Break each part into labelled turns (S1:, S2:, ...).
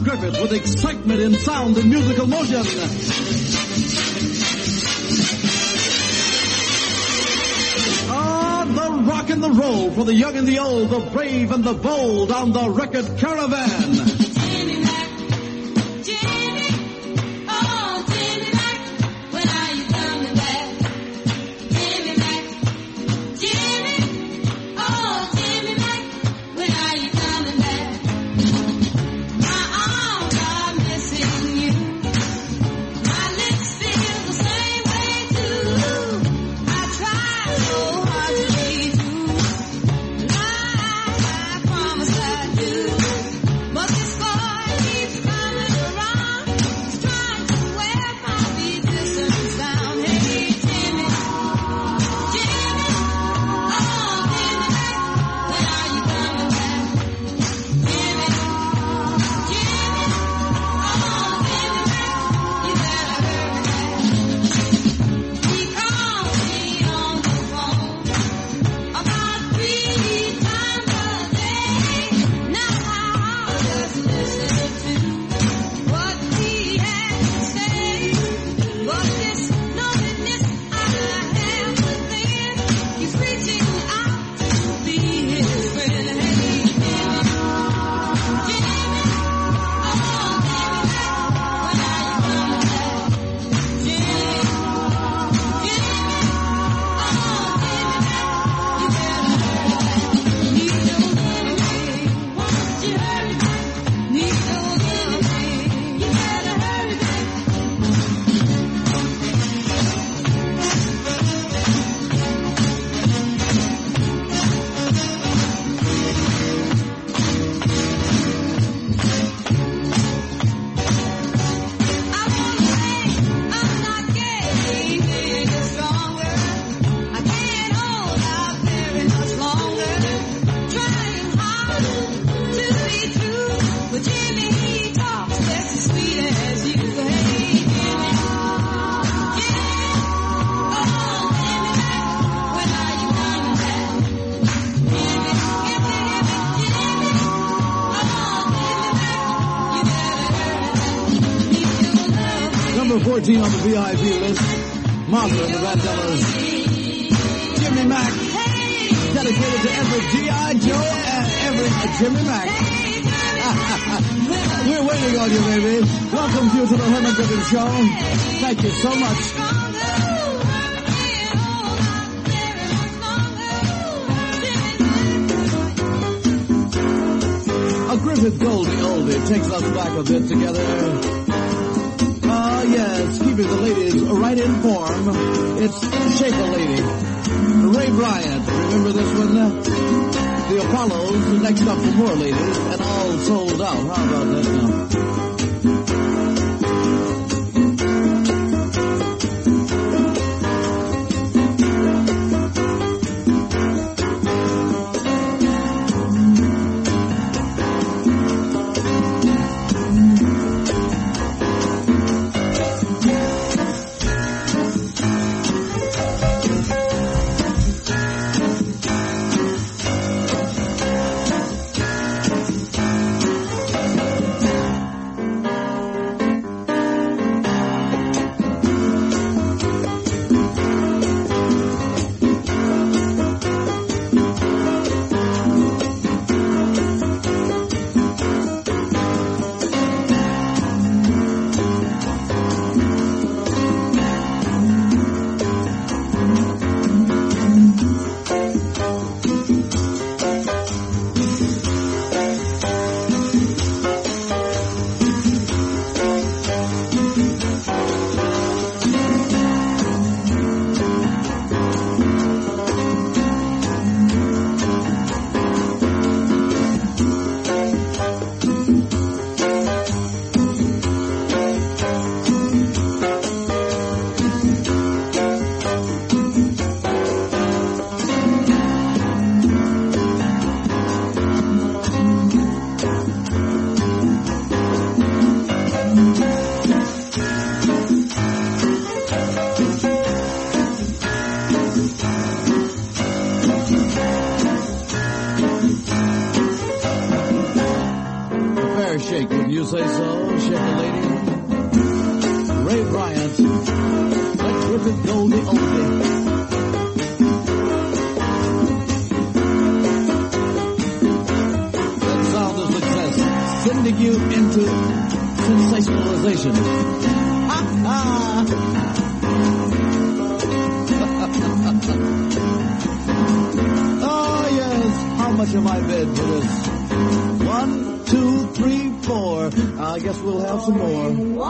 S1: Herman Griffith with excitement in sound and musical motion. The rock and the roll for the young and the old, the brave and the bold on the Record Caravan. Number 14 on the VIP list, Martha and the Vandellas. Jimmy Mack, dedicated to every G.I. Joe and every Jimmy Mack. We're waiting on you, baby. Welcome you to the Herman Griffith Show. Thank you so much. A Griffith Goldie oldie takes us back a bit together. Yes, keeping the ladies right in form. It's Shake a Lady. Ray Bryant, remember this one? The Apollos, next up for more ladies, and all sold out. How about that now? shake. Would you say so, shake a lady? Ray Bryant, let Griffith Goldie oldie. That sound of success, sending you into sensationalization. Oh yes, how much have I bid for this? 1, 2, 3, 4. I guess we'll have some more.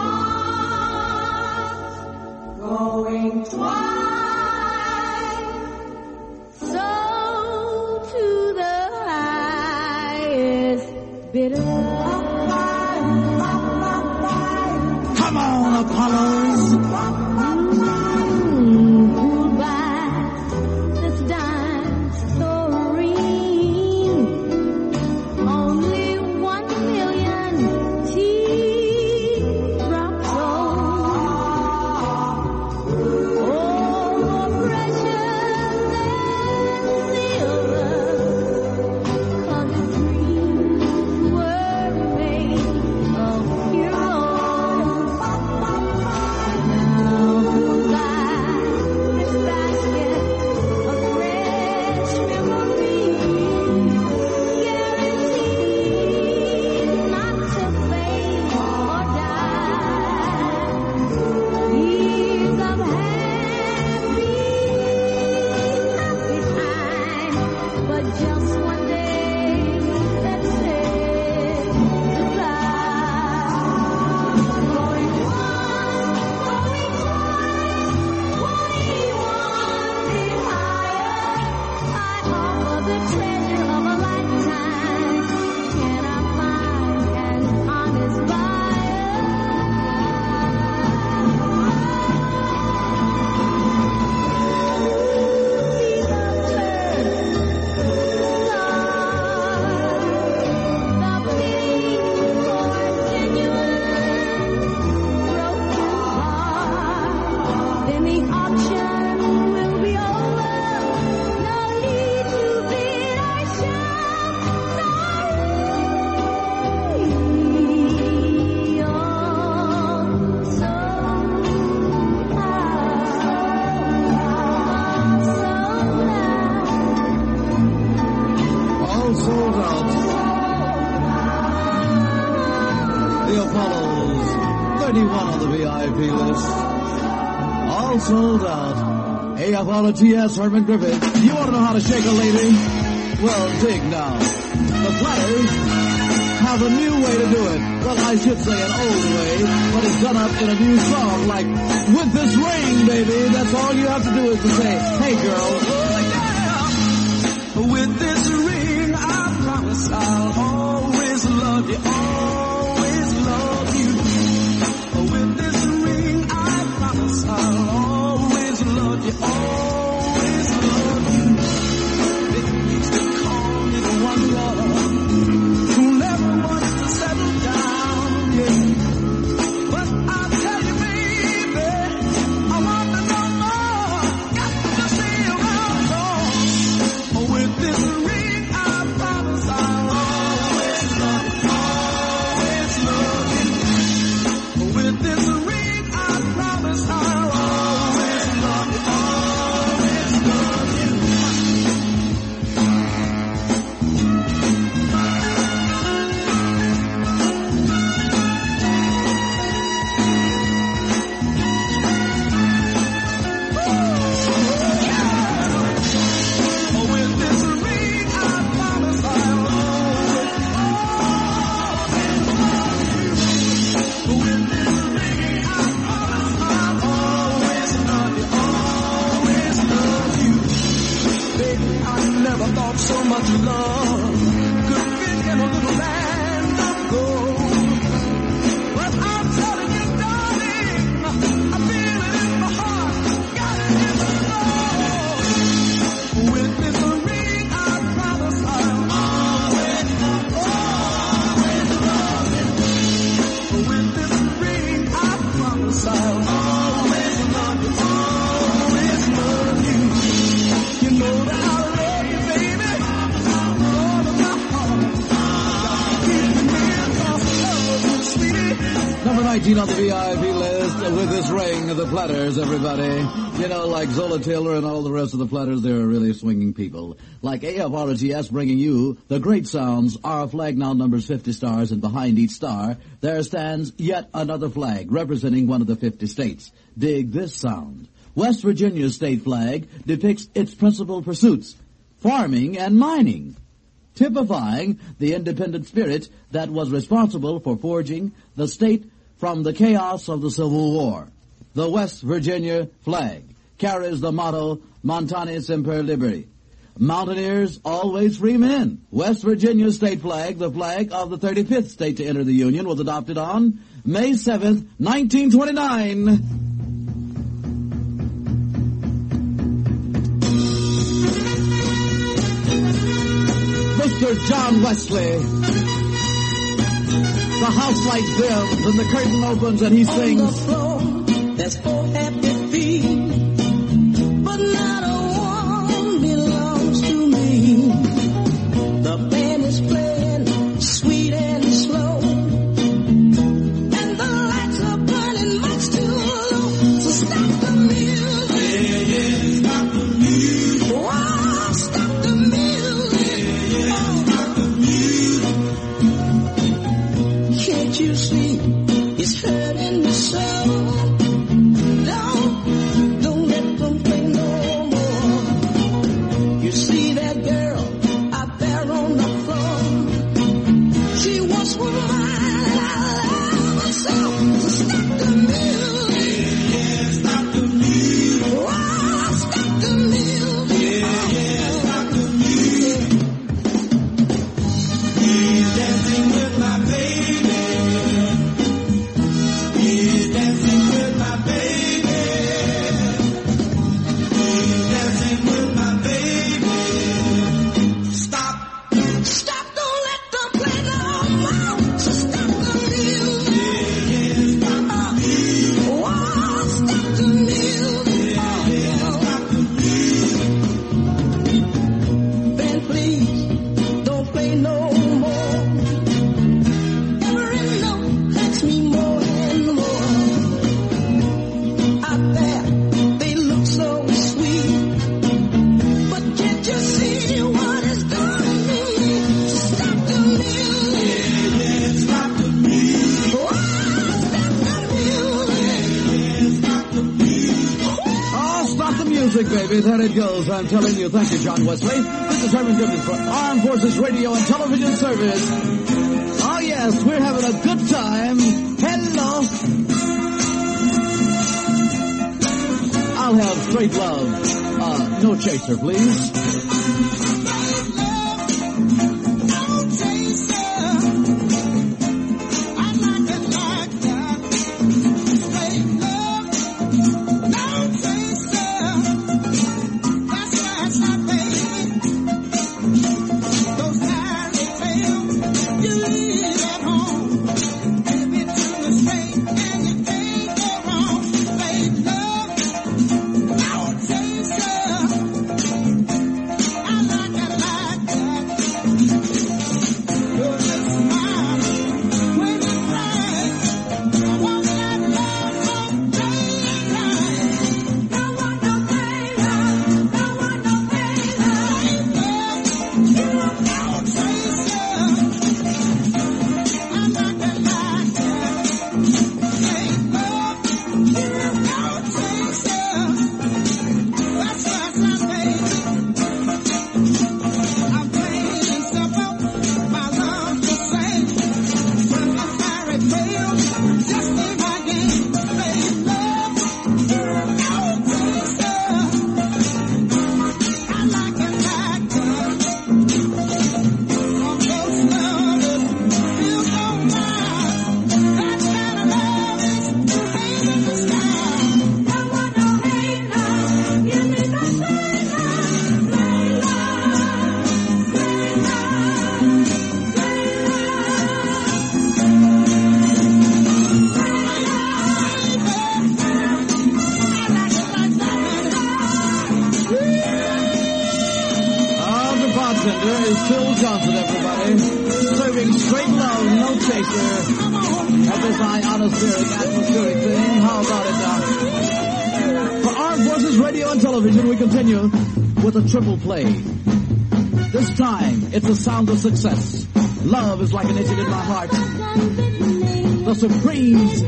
S2: Going twice, so to the highest bidder.
S1: Come on, Apollos!
S2: Pulled by this dime storine, only 1 million teardrops sold. Oh, precious than silver, 'cause his dreams were made of pure gold. Now who'll buy this basket of fresh memories, guaranteed not to fade or die? Years of happy time, but just one day that said goodbye. Going once, going twice, 21 feet higher. I offer the treasure of a lifetime. Can I find an honest buyer? Then the auction will be over. No need to bid or shout. Sorry, oh, so
S1: All sold out. The Apollos, 31 on the VIP list. All sold out. Hey, Apollo T.S. Herman Griffith. You want to know how to shake a lady? Well, dig now. The Platters have a new way to do it. Well, I should say an old way, but it's done up in a new song, like, with this ring, baby. That's all you have to do is to say, hey, girl.
S3: With this ring, I promise I'll always love you, always love you. With this ring, I promise I'll always love you, always love you. They used to call me the one lover who never wants to settle down, yeah. But I'll tell you, baby, I want to know more. Got to see you around, Lord. With this ring, I promise I'll always love you, always love you. With this ring, I promise I'll always love you, always love you. With this ring, I promise I'll always, always love you. With this ring, I promise I'll always love you, always love you. Baby, I never thought so much love could fit in a little land of gold. But I'm telling you, darling, I feel it in my heart, got it in my soul. With this ring, I promise I'll always love you. With this ring, I promise I'll always love you, always love you. You know that I love you, baby.
S1: 18 on the VIP list with this ring of the Platters, everybody. You know, like Zola Taylor and all the rest of the Platters, they're really swinging people. Like AFRGS bringing you the great sounds. Our flag now numbers 50 stars, and behind each star there stands yet another flag representing one of the 50 states. Dig this sound. West Virginia's state flag depicts its principal pursuits, farming and mining, typifying the independent spirit that was responsible for forging the state from the chaos of the Civil War. The West Virginia flag carries the motto, Montane Semper Liberi. Mountaineers, always free men. West Virginia state flag, the flag of the 35th state to enter the Union, was adopted on May 7th, 1929. Mr. John Wesley. The house light dims and the curtain opens and he sings.
S3: On the floor, there's 4 happy feet, but not a one belongs to me. The band is playing sweet and slow, and the lights are burning much too low. So stop the music. Yeah, stop the music. Wow, stop the music. Stop the music. Can't you see it's hurting me so? Don't let them play no more. You see that girl out there on the floor? She once was mine, and I love her so. So stop the music. Yeah, stop the music. Wow, stop the music. Yeah, stop the music. He's dancing with my baby. He's dancing with my baby. He's dancing with my baby. Stop. Stop, don't let them play no more. So stop the music. Yeah, stop the music. Wow, stop the music. Yeah, stop the music. Band, please, don't play no more. Every note hurts me more and more. Out there, they look so sweet, but can't you see what it's done to me? So stop the music. Yeah, stop the music. Wow, stop the music. Yeah, stop the music.
S1: Oh, stop the music, baby. There it goes. I'm telling you. Thank you, John Wesley. This is Herman Goodman for Armed Forces Radio and Television Service. Oh, yes, we're having a good time. Hello. I'll have straight love. No chaser, please.
S3: I like
S1: is Phil Johnson, everybody. Serving straight love, no chaser. At this ionospheric, atmospheric thing. How about it now? For Armed Forces Radio and Television, we continue with a triple play. This time, it's a sound of success. Love is like an itching in my heart. The Supremes.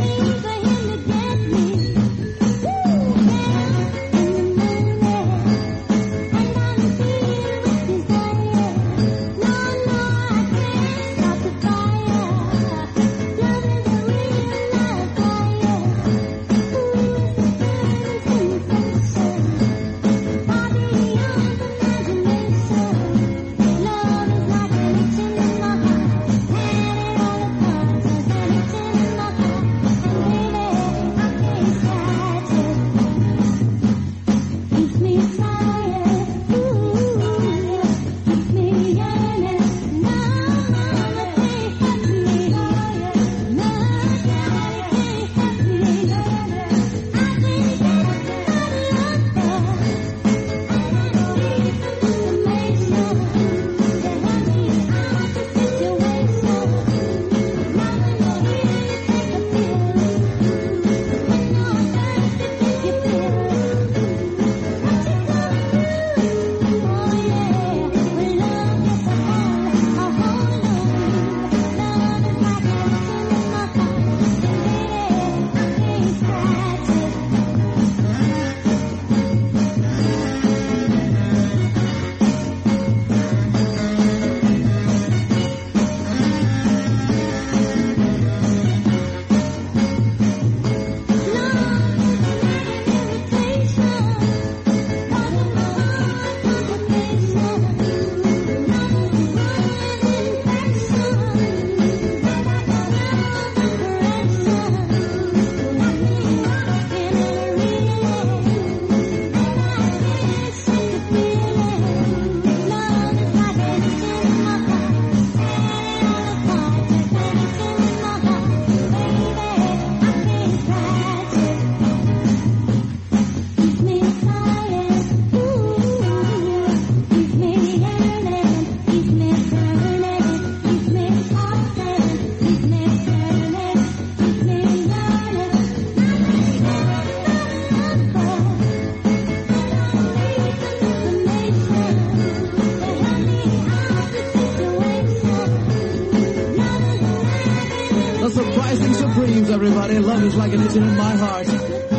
S1: Everybody, love is like an itching in my heart.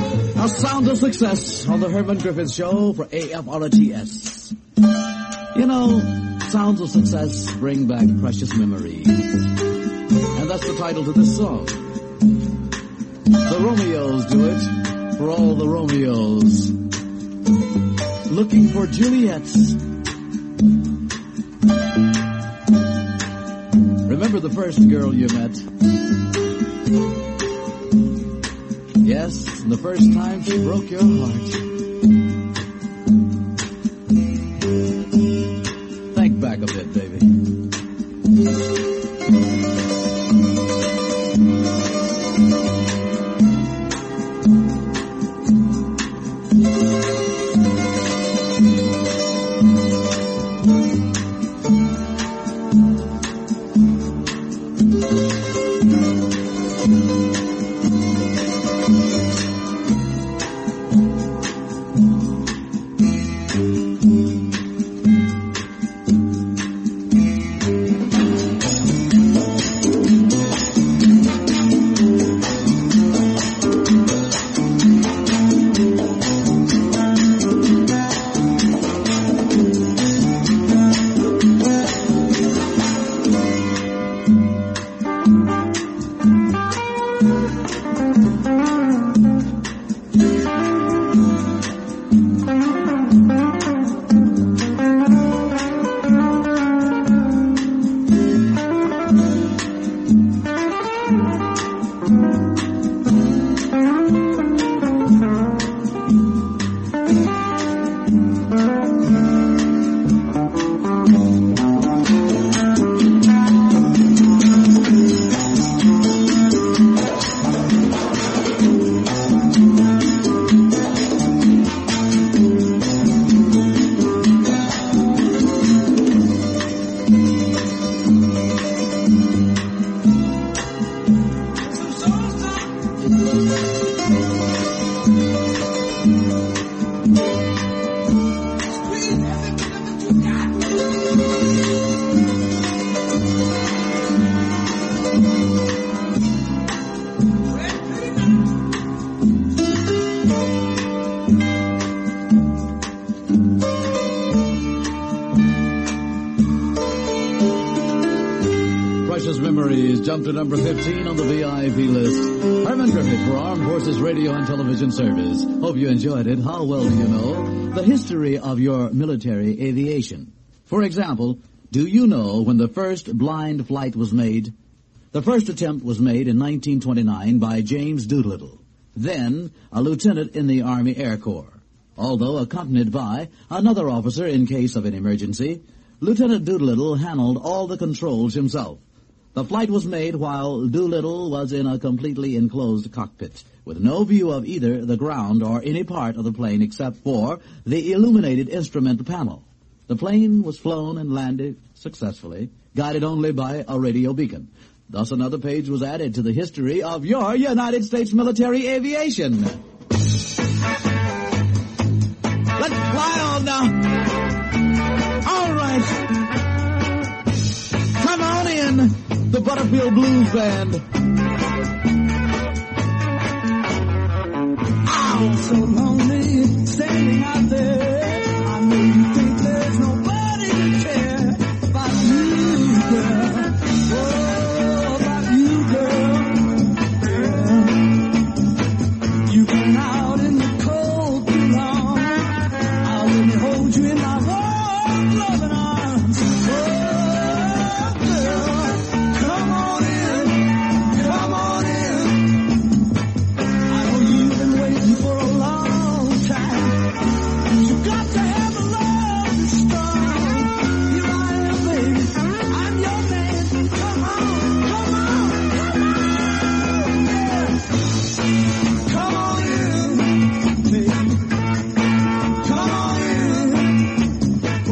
S1: A sound of success on the Herman Griffith Show for AFRTS. You know, sounds of success bring back precious memories. And that's the title to this song. The Romeos do it for all the Romeos. Looking for Juliets. Remember the first girl you met? Yes, the first time she broke your heart. Think back a bit, baby. Memories jumped to number 15 on the VIP list. Herman Griffith for Armed Forces Radio and Television Service. Hope you enjoyed it. How well do you know the history of your military aviation? For example, do you know when the first blind flight was made? The first attempt was made in 1929 by James Doolittle, then a lieutenant in the Army Air Corps. Although accompanied by another officer in case of an emergency, Lieutenant Doolittle handled all the controls himself. The flight was made while Doolittle was in a completely enclosed cockpit, with no view of either the ground or any part of the plane except for the illuminated instrument panel. The plane was flown and landed successfully, guided only by a radio beacon. Thus another page was added to the history of your United States military aviation. Let's fly on now. All right. Come on in, the Butterfield Blues Band.
S3: I'm so lonely, standing out there. I know you think there's nobody to care about you, girl. Oh, about you, girl. Yeah. You've been out in the cold too long. I'll let me hold you in my warm, loving arms. Oh, girl, come on in, come on in. I know you've been waiting for a long time. You got to have a love that's strong. Here I am, baby. I'm your man. Come on, come on, come on. Yeah. Come on in, baby. Come on in. Oh,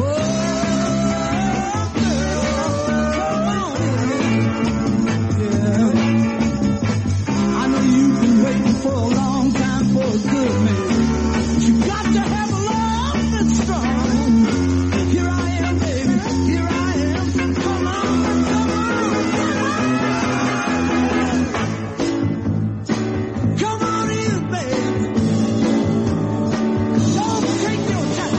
S3: girl, come on in. Yeah. I know you've been waiting for a long time for a good man. You got to have a love that's strong. Here I am, baby. Here I am. Come on, come on, come on in, baby. Don't take your time.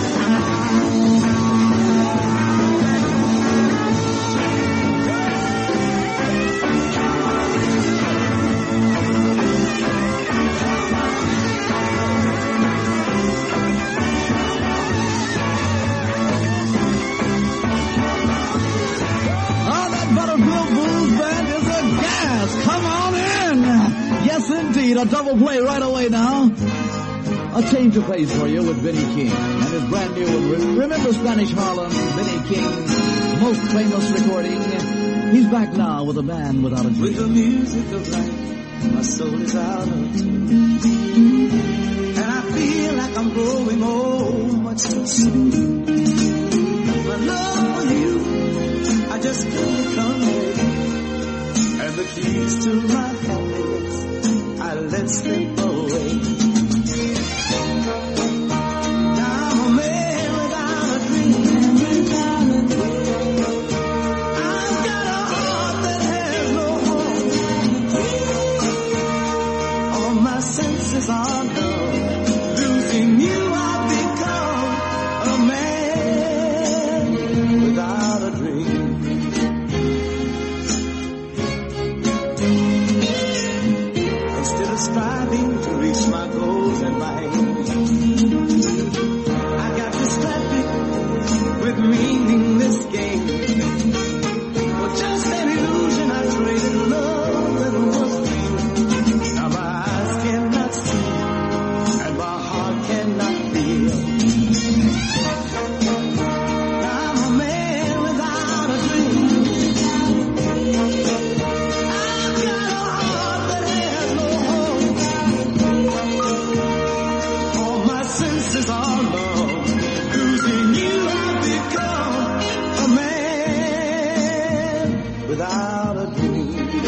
S1: Oh, that Butterfield Blues Band is a gas. Come on in. Yes, indeed. A double play right away now. A change of pace for you with Benny King and his brand new one. Remember Spanish Harlem, Benny King's most famous recording? He's back now with a man without a
S3: With
S1: dream.
S3: the music of life, my soul is out of tune. And I feel like I'm growing old much too soon. My love for you, I just couldn't convey. And the keys to my happiness, I let slip away. Now I'm a man without a dream. I've got a heart that has no home. All my senses are numb. Losing you, I've become a man without a dream. Instead of striving to reach my goals and my aims, I got distracted with meaningless games. For just an illusion, I traded love that was real. Now my eyes cannot see, and my heart cannot feel. Now I'm a man without a dream. I've got a heart that has no hope. All my senses are numb. Losing you, I've become a man without a dream.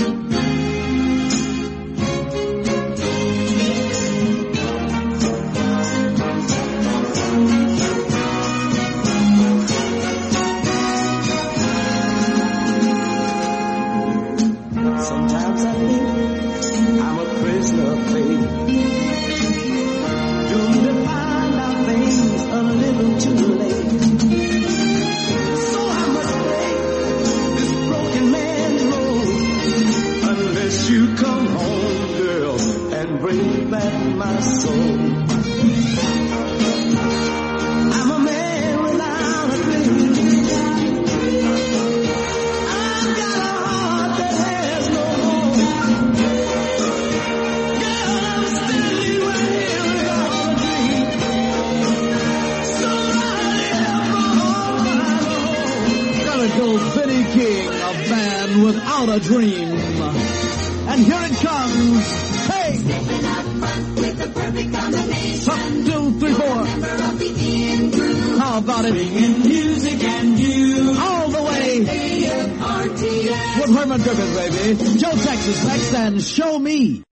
S3: Sometimes I think I'm a prisoner of fate, doomed to find out things
S1: lyrical Benny King, a man without a dream. And here it comes. Hey! 1, 2, 3, 4. How about it?
S3: Bringing music and you.
S1: All the way.
S3: A-M-R-T-S.
S1: With Herman Griffith, baby. Joe Texas next and Show Me.